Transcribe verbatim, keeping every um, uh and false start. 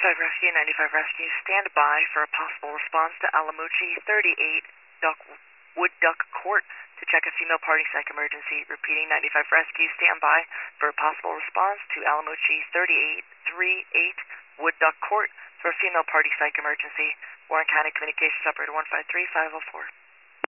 ninety-five Rescue, ninety-five Rescue, stand by for a possible response to Alamucci thirty-eight Duck, Wood Duck Court to check a female party psych emergency. Repeating, ninety-five Rescue, stand by for a possible response to Alamucci thirty-eight thirty-eight Wood Duck Court for a female party psych emergency. Warren County Communications Operator one five three five oh four.